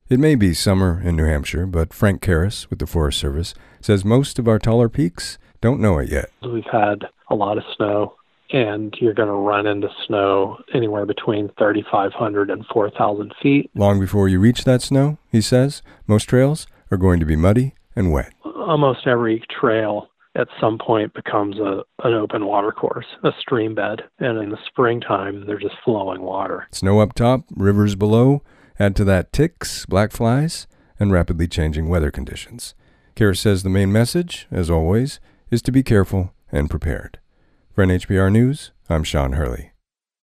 It may be summer in New Hampshire, but Frank Karras with the Forest Service says most of our taller peaks don't know it yet. We've had a lot of snow, and you're going to run into snow anywhere between 3,500 and 4,000 feet. Long before you reach that snow, he says, most trails are going to be muddy and wet. Almost every trail at some point becomes an open water course, a stream bed, and in the springtime, they're just flowing water. Snow up top, rivers below, add to that ticks, black flies, and rapidly changing weather conditions. Karras says the main message, as always, is to be careful and prepared. For NHPR News, I'm Sean Hurley.